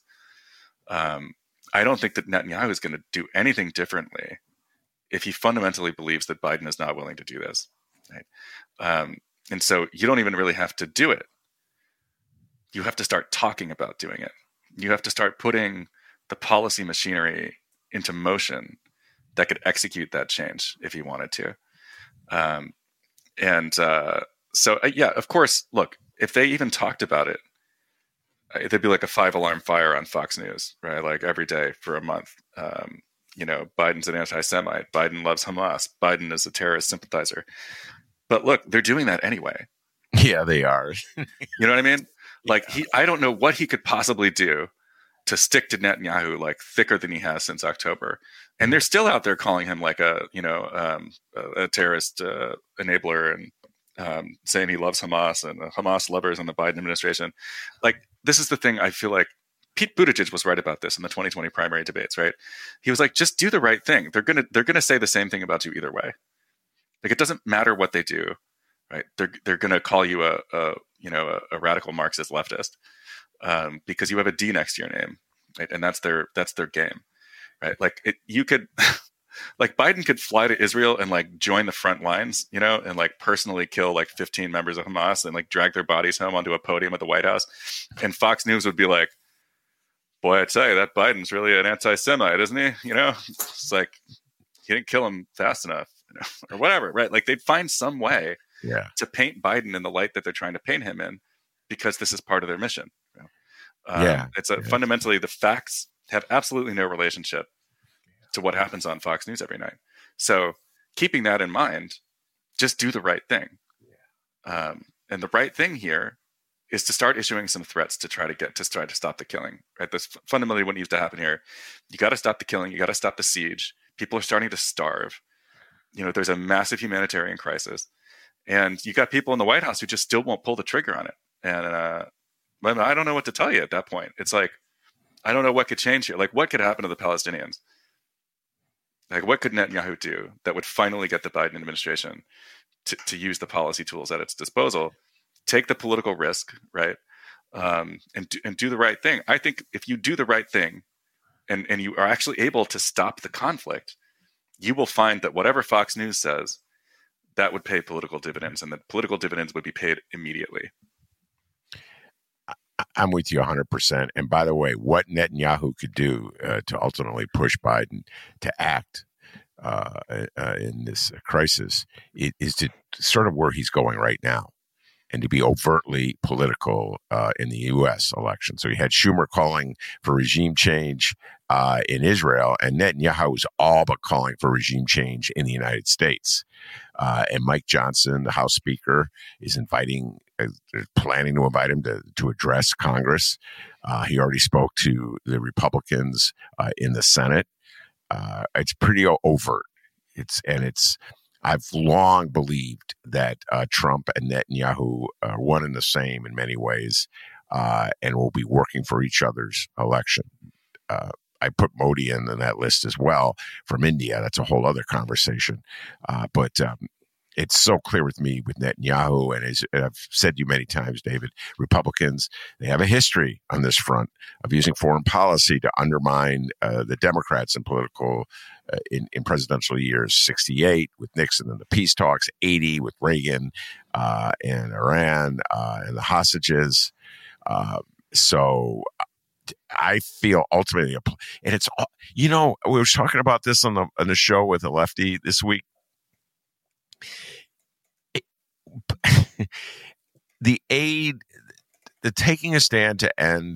I don't think that Netanyahu is going to do anything differently if he fundamentally believes that Biden is not willing to do this. Right? And so you don't even really have to do it. You have to start talking about doing it. You have to start putting the policy machinery into motion that could execute that change if he wanted to. Yeah, of course, look, if they even talked about it, there'd be like a 5-alarm fire on Fox News, right? Like every day for a month. Biden's an anti-Semite. Biden loves Hamas. Biden is a terrorist sympathizer. But look, they're doing that anyway. Yeah, they are. You know what I mean? Like I don't know what he could possibly do to stick to Netanyahu like thicker than he has since October. And they're still out there calling him like a terrorist enabler and saying he loves Hamas and Hamas lovers in the Biden administration. Like, this is the thing. I feel like Pete Buttigieg was right about this in the 2020 primary debates, right? He was like, just do the right thing. They're gonna say the same thing about you either way. Like, it doesn't matter what they do, right? They're gonna call you a radical Marxist leftist because you have a D next to your name, right? And that's their game, right? Like you could. Like Biden could fly to Israel and like join the front lines, and like personally kill like 15 members of Hamas and like drag their bodies home onto a podium at the White House. And Fox News would be like, boy, I tell you, that Biden's really an anti-Semite, isn't he? It's like, he didn't kill him fast enough, or whatever, right? Like they'd find some way to paint Biden in the light that they're trying to paint him in because this is part of their mission. Fundamentally, the facts have absolutely no relationship to what happens on Fox News every night. So keeping that in mind, just do the right thing. And the right thing here is to start issuing some threats to try to stop the killing, right? That's fundamentally what needs to happen here. You got to stop the killing. You got to stop the siege. People are starting to starve. There's a massive humanitarian crisis, and you got people in the White House who just still won't pull the trigger on it. And I don't know what to tell you at that point. It's like, I don't know what could change here. Like, what could happen to the Palestinians? Like, what could Netanyahu do that would finally get the Biden administration to use the policy tools at its disposal, take the political risk, right, and do the right thing? I think if you do the right thing and you are actually able to stop the conflict, you will find that whatever Fox News says, that would pay political dividends, and the political dividends would be paid immediately. I'm with you 100%. And by the way, what Netanyahu could do to ultimately push Biden to act in this crisis is to sort of where he's going right now, and to be overtly political in the U.S. election. So you had Schumer calling for regime change in Israel, and Netanyahu was all but calling for regime change in the United States. And Mike Johnson, the House Speaker, is planning to invite him to address Congress. He already spoke to the Republicans in the Senate. It's pretty overt. I've long believed that Trump and Netanyahu are one and the same in many ways, and will be working for each other's election. I put Modi in that list as well from India. That's a whole other conversation. But it's so clear with me with Netanyahu, and as I've said to you many times, David, Republicans, they have a history on this front of using foreign policy to undermine the Democrats in political, in presidential years. 68 with Nixon and the peace talks, 80 with Reagan and Iran and the hostages. So I feel ultimately, and it's, we were talking about this on the show with a lefty this week. The aid, the taking a stand to end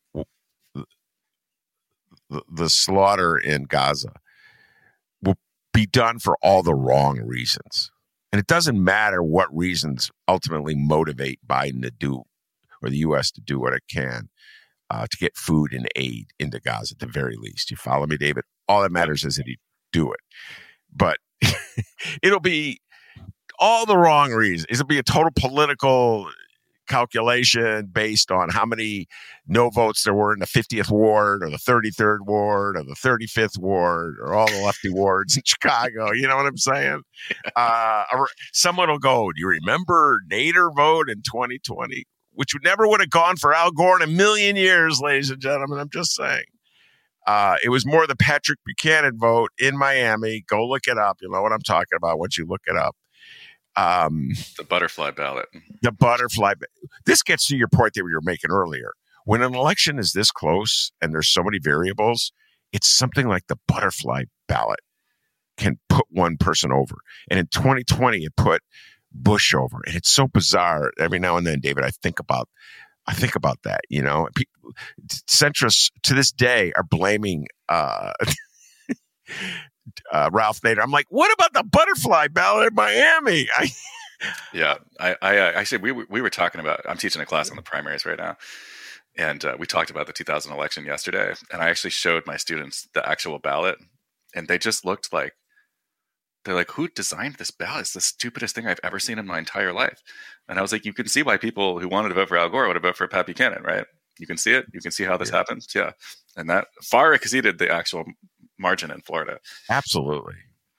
the slaughter in Gaza will be done for all the wrong reasons. And it doesn't matter what reasons ultimately motivate Biden to do, or the U.S. to do what it can to get food and aid into Gaza at the very least. You follow me, David? All that matters is that he do it. But it'll be all the wrong reasons. It'll be a total political calculation based on how many no votes there were in the 50th ward or the 33rd ward or the 35th ward or all the lefty wards in Chicago. You know what I'm saying? Someone will go, do you remember Nader vote in 2020? Which never would have gone for Al Gore in a million years, ladies and gentlemen. I'm just saying. It was more the Patrick Buchanan vote in Miami. Go look it up. You know what I'm talking about once you look it up. The butterfly ballot. The butterfly. This gets to your point that we were making earlier. When an election is this close and there's so many variables, it's something like the butterfly ballot can put one person over. And in 2020, it put Bush over. And it's so bizarre. Every now and then, David, I think about that, you know. Centrists to this day are blaming Ralph Nader. I'm like, what about the butterfly ballot in Miami? I said we were talking about. I'm teaching a class on the primaries right now, and we talked about the 2000 election yesterday. And I actually showed my students the actual ballot, and they just looked like they're like, who designed this ballot? It's the stupidest thing I've ever seen in my entire life. And I was like, you can see why people who wanted to vote for Al Gore would have voted for Pat Buchanan, right? You can see it. You can see how this happens. Yeah. And that far exceeded the actual margin in Florida. Absolutely.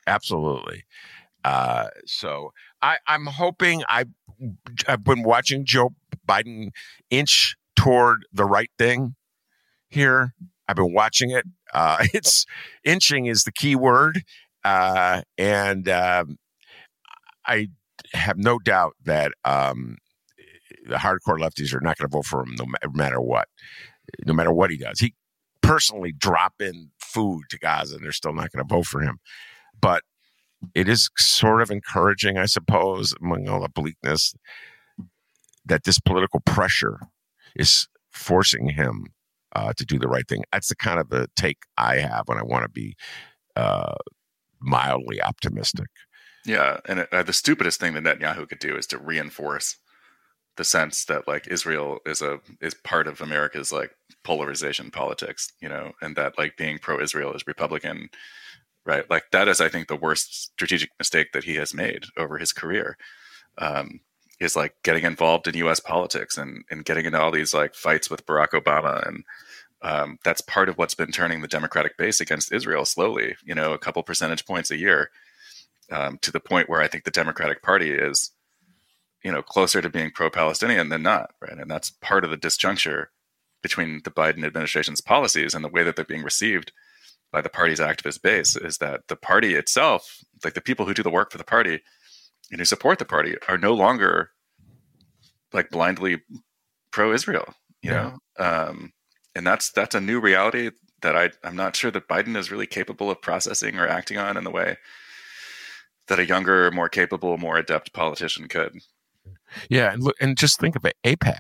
So I'm hoping I've been watching Joe Biden inch toward the right thing here. I've been watching it. It's inching is the key word. And I have no doubt that the hardcore lefties are not going to vote for him no matter what he does. He personally drop in food to Gaza and they're still not going to vote for him. But it is sort of encouraging, I suppose, among all the bleakness, that this political pressure is forcing him to do the right thing. That's the kind of the take I have when I want to be mildly optimistic. Yeah, and the stupidest thing that Netanyahu could do is to reinforce the sense that like Israel is part of America's like polarization politics, you know, and that like being pro-Israel is Republican, right? Like that is, I think, the worst strategic mistake that he has made over his career, is like getting involved in U.S. politics and getting into all these like fights with Barack Obama. And that's part of what's been turning the Democratic base against Israel slowly, you know, a couple percentage points a year, to the point where I think the Democratic Party is, you know, closer to being pro-Palestinian than not, right? And that's part of the disjuncture between the Biden administration's policies and the way that they're being received by the party's activist base, is that the party itself, like the people who do the work for the party and who support the party, are no longer like blindly pro-Israel, you know? And that's a new reality that I'm not sure that Biden is really capable of processing or acting on in the way that a younger, more capable, more adept politician could. Yeah, and look, and just think of it,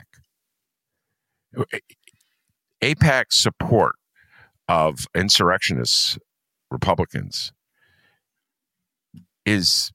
AIPAC's support of insurrectionist Republicans is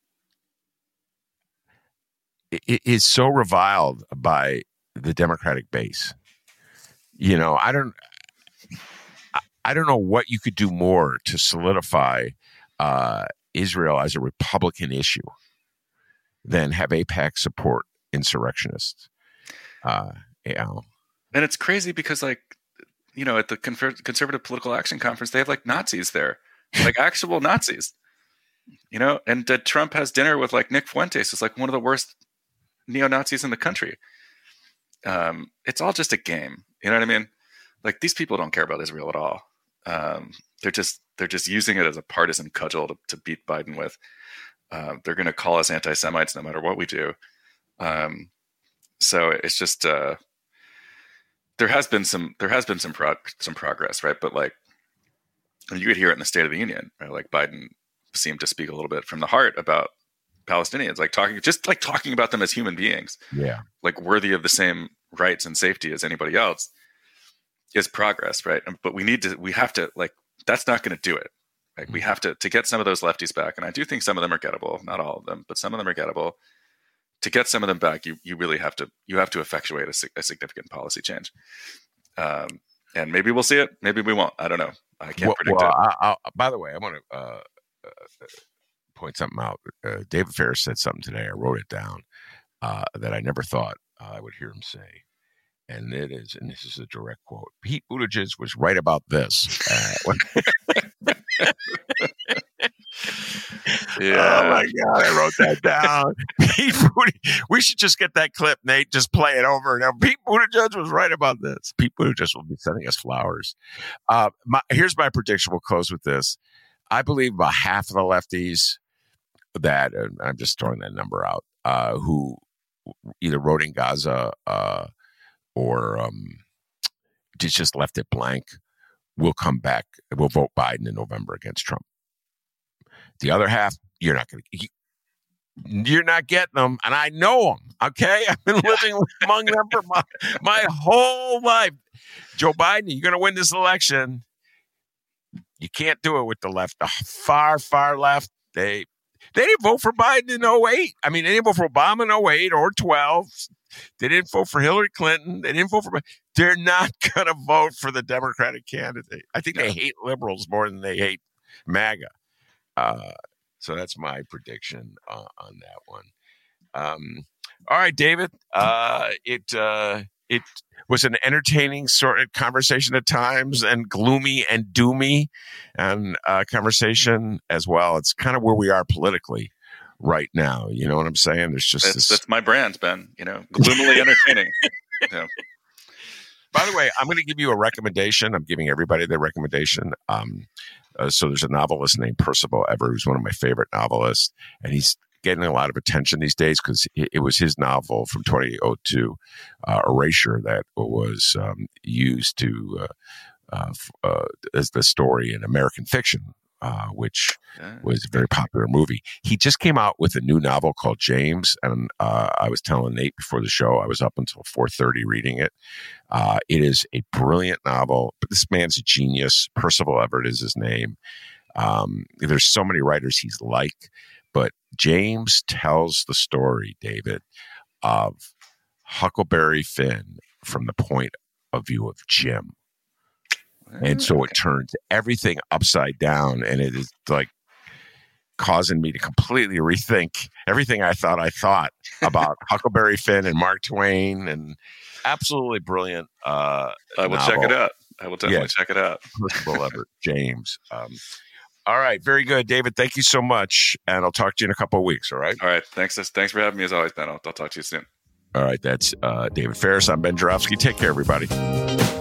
so reviled by the Democratic base. You know, I don't know what you could do more to solidify Israel as a Republican issue than have AIPAC support insurrectionists. You know. And it's crazy because, like, you know, at the Conservative Political Action Conference, they have like Nazis there, like actual Nazis, you know, and Trump has dinner with like Nick Fuentes, who's like one of the worst neo-Nazis in the country. It's all just a game. You know what I mean? Like, these people don't care about Israel at all. They're just using it as a partisan cudgel to beat Biden with. They're going to call us anti-Semites no matter what we do. So it's just there has been some progress, right? But like, you could hear it in the State of the Union, right? Like, Biden seemed to speak a little bit from the heart about Palestinians, like talking about them as human beings, like worthy of the same rights and safety as anybody else, is progress, right? But we have to, like, that's not going to do it, Like we have to get some of those lefties back, and I do think some of them are gettable. Not all of them, but some of them are gettable. To get some of them back, you really have to effectuate a significant policy change. And maybe we'll see it. Maybe we won't. I don't know. I can't predict it. By the way, I want to point something out. David Ferris said something today. I wrote it down that I never thought I would hear him say. And this is a direct quote. Pete Buttigieg was right about this. Yeah. Oh my God, I wrote that down. Pete Buttigieg, we should just get that clip, Nate. Just play it over. Now, Pete Buttigieg was right about this. Pete Buttigieg will be sending us flowers. Here's my prediction. We'll close with this. I believe about half of the lefties that, I'm just throwing that number out, who either wrote in Gaza or just left it blank, will come back. Will vote Biden in November against Trump. The other half, you're not getting them, and I know them. Okay, I've been living among them for my whole life. Joe Biden, you're going to win this election. You can't do it with the left, the far left. They didn't vote for Biden in 2008. I mean, they didn't vote for Obama in 2008 or 12. They didn't vote for Hillary Clinton. They didn't vote for. They're not going to vote for the Democratic candidate. I think they hate liberals more than they hate MAGA. So that's my prediction on that one. All right, David. It was an entertaining sort of conversation at times, and gloomy and doomy, and conversation as well. It's kind of where we are politically right now. You know what I'm saying? There's just that's my brand, Ben. Gloomily entertaining. Yeah. By the way, I'm going to give you a recommendation. I'm giving everybody the recommendation. So there's a novelist named Percival Everett, who's one of my favorite novelists, and he's getting a lot of attention these days because it was his novel from 2002, Erasure, that was used to as the story in American Fiction, which was a very popular movie. He just came out with a new novel called James, and I was telling Nate before the show, I was up until 4:30 reading it. It is a brilliant novel, but this man's a genius. Percival Everett is his name. There's so many writers he's like, but James tells the story, David, of Huckleberry Finn from the point of view of Jim. And so it turns everything upside down, and it is like causing me to completely rethink everything I thought about Huckleberry Finn and Mark Twain, and absolutely brilliant. I will check it out. I will definitely check it out. Percival Everett, James. All right, very good, David. Thank you so much, and I'll talk to you in a couple of weeks. All right. All right. Thanks for having me as always, Ben. I'll talk to you soon. All right, that's David Ferris. I'm Ben Joravsky. Take care, everybody.